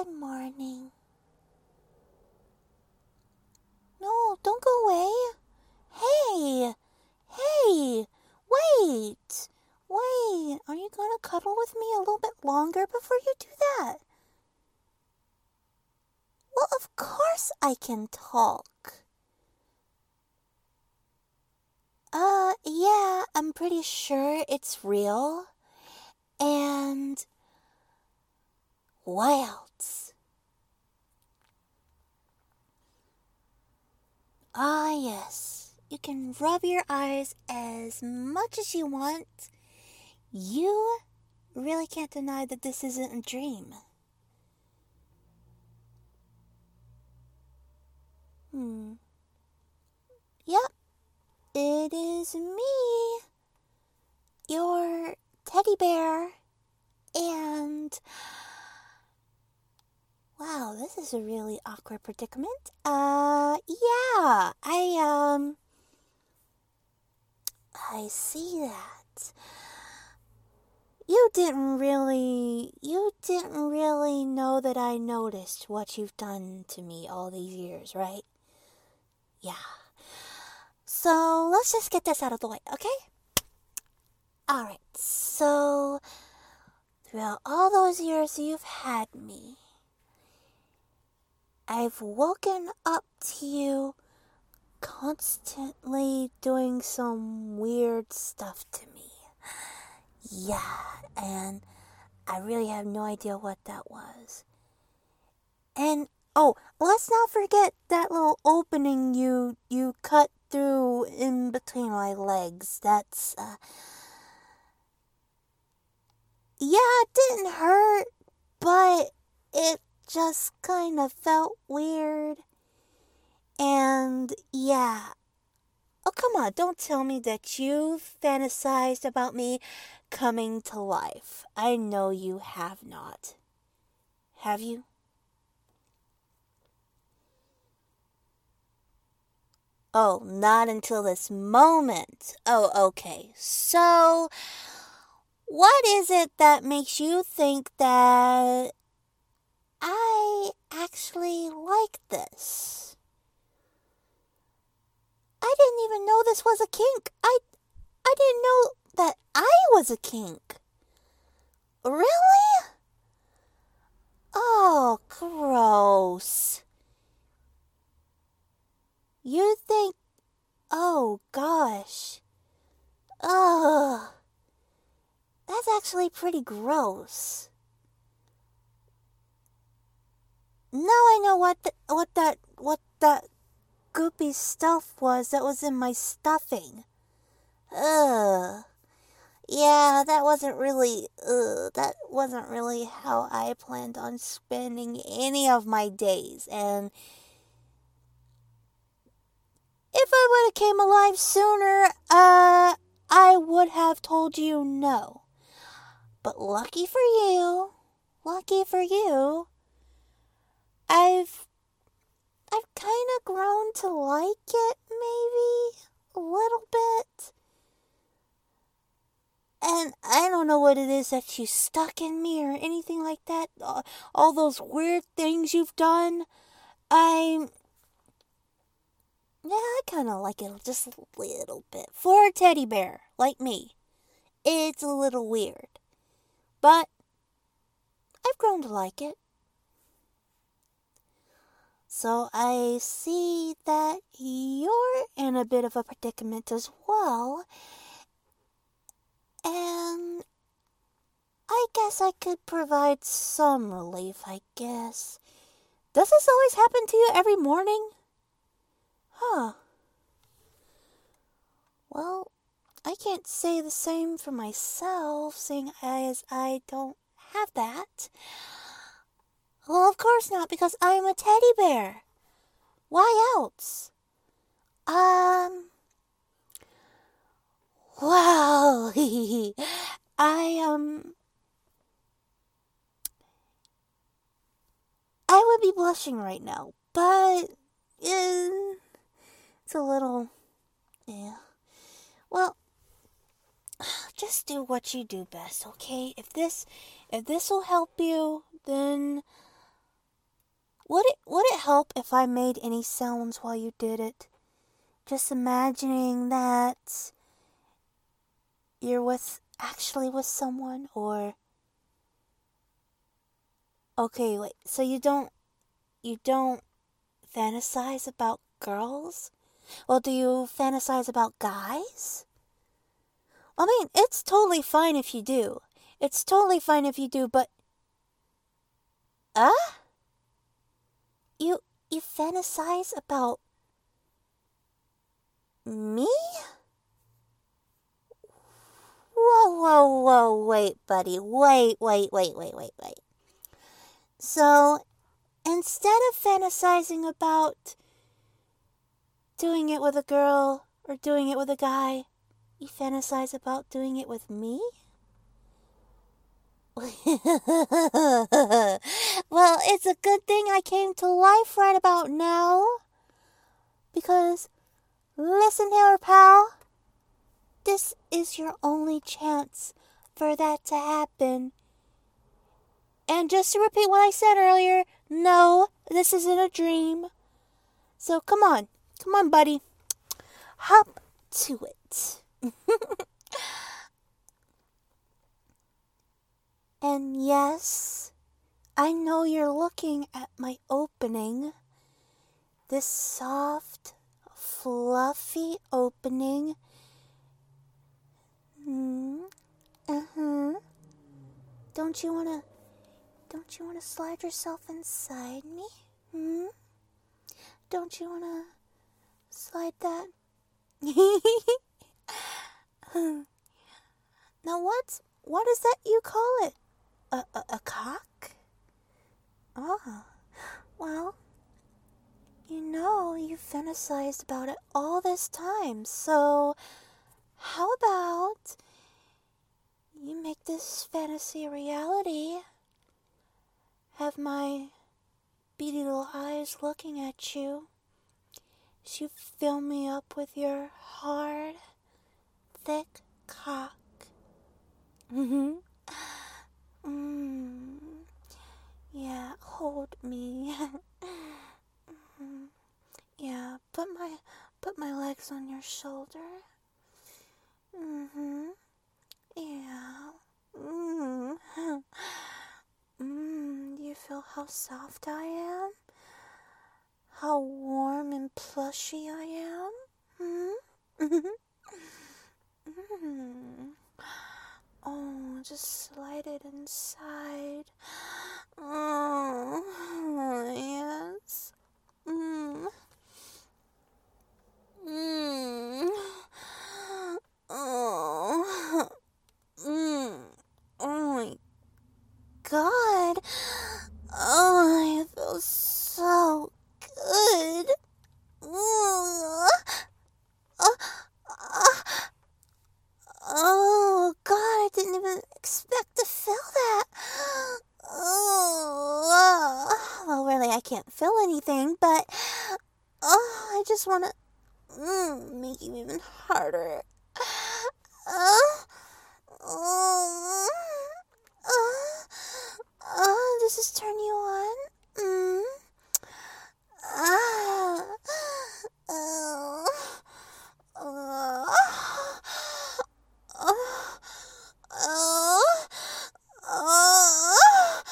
Good morning. No, don't go away. Hey! Hey! Wait! Wait! Are you gonna cuddle with me a little bit longer before you do that? Well, of course I can talk. Yeah, I'm pretty sure it's real. And what else? Ah, yes. You can rub your eyes as much as you want. You really can't deny that this isn't a dream. Yep, it is me, your teddy bear, and wow, this is a really awkward predicament. Yeah, I see that. You didn't really know that I noticed what you've done to me all these years, right? Yeah. So, let's just get this out of the way, okay? Alright, so throughout all those years you've had me, I've woken up to you constantly doing some weird stuff to me. Yeah, and I really have no idea what that was. And oh, let's not forget that little opening you cut through in between my legs. That's yeah, it didn't hurt, but it just kind of felt weird. And yeah. Oh, come on, don't tell me that you've fantasized about me coming to life. I know you have not. Have you? Oh, not until this moment. Oh, okay. So, what is it that makes you think that I actually like this? I didn't even know this was a kink. I didn't know that I was a kink. Really? Oh, gross. You think... Oh, gosh. Ugh. That's actually pretty gross. Now I know what that goopy stuff was that was in my stuffing. Ugh. Yeah, that wasn't really how I planned on spending any of my days. And if I would have came alive sooner, I would have told you no. But lucky for you, I've kind of grown to like it, maybe a little bit. And I don't know what it is that you stuck in me or anything like that. All those weird things you've done. Yeah, I kind of like it just a little bit. For a teddy bear, like me, it's a little weird. But I've grown to like it. So I see that you're in a bit of a predicament as well. And I guess I could provide some relief, I guess. Does this always happen to you every morning? Huh. Well, I can't say the same for myself, seeing as I don't have that. Well, of course not, because I'm a teddy bear. Why else? Well, I would be blushing right now, but it's a little, yeah. Well, just do what you do best, okay? If this will help you, then Would it help if I made any sounds while you did it? Just imagining that you're actually with someone, or okay, wait. So you don't fantasize about girls? Well, do you fantasize about guys? I mean, it's totally fine if you do. It's totally fine if you do, but uh? You you fantasize about me? Whoa, wait, buddy. Wait. So, instead of fantasizing about doing it with a girl or doing it with a guy, you fantasize about doing it with me? Well, it's a good thing I came to life right about now. Because, listen here, pal. This is your only chance for that to happen. And just to repeat what I said earlier, no, this isn't a dream. So come on, buddy. Hop to it. And yes, I know you're looking at my opening. This soft, fluffy opening. Don't you wanna slide yourself inside me? Don't you wanna slide that? Now what is that you call it? A cock? Oh, well, you fantasized about it all this time, so how about you make this fantasy a reality? Have my beady little eyes looking at you as you fill me up with your hard, thick cock. Yeah, hold me. Yeah, put my legs on your shoulder. Yeah. Do you feel how soft I am? How warm and plushy I am? Oh, just slide it inside. Oh, yes. Oh. Oh my God. Oh, I feel so good. Oh God, I didn't even expect to feel that. Oh, well, really, I can't feel anything, but I just want to make you even harder. Oh, does this turn you on? Ah, oh, oh, oh, oh, oh,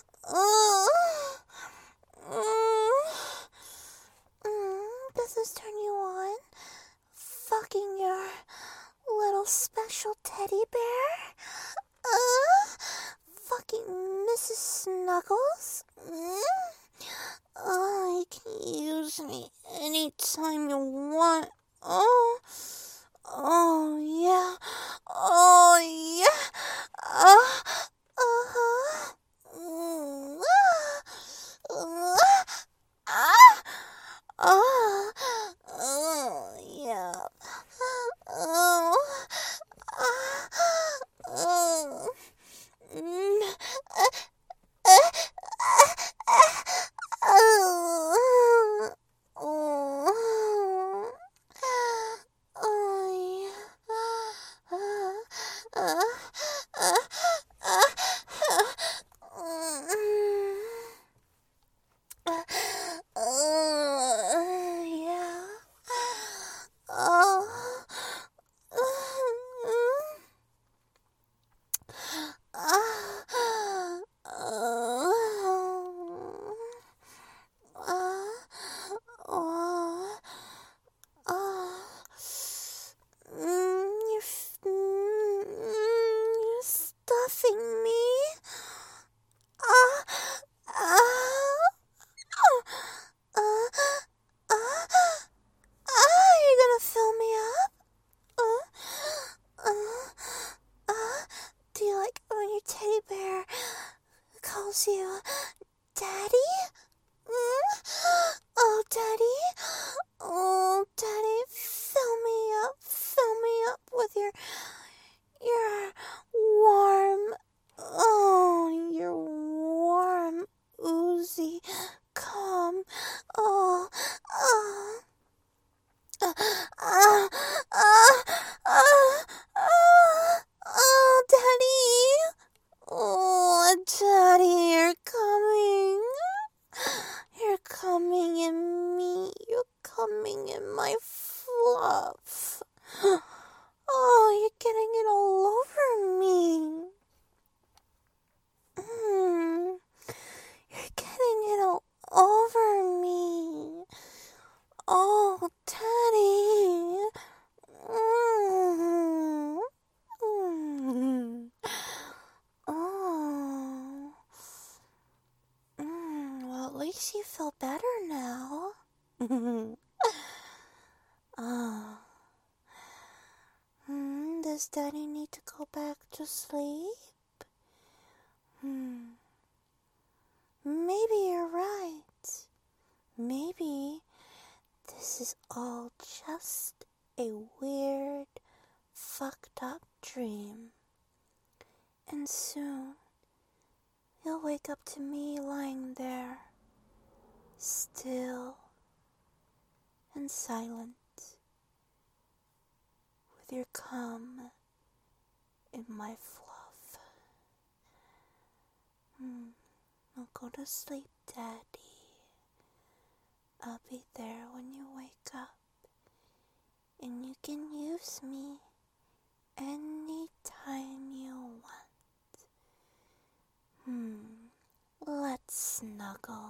does this turn you on? Fucking your little special teddy bear? Fucking Mrs. Snuggles? Oh, you can use me anytime you want. Oh, yeah. Oh, yeah. Uh-huh. Yeah. Oh, mm, oh, miss you. Daddy? Oh, Daddy? Oh, Daddy, fill me up with your warm, your warm, oozy, calm, oh, oh, uh, uh, uh, uh, oh, Daddy. Oh, Daddy, you're coming. You're coming in me. You're coming in my fluff. Oh, you're getting it all over me. You're getting it all over me. Oh, Daddy. Oh. Well, at least you feel better now. Oh. Does Daddy need to go back to sleep? Maybe you're right. Maybe this is all just a weird, fucked up dream. And soon, you'll wake up to me lying there, still and silent, with your cum in my fluff. Now go to sleep, Daddy. I'll be there when you wake up, and you can use me anytime you want. Let's snuggle.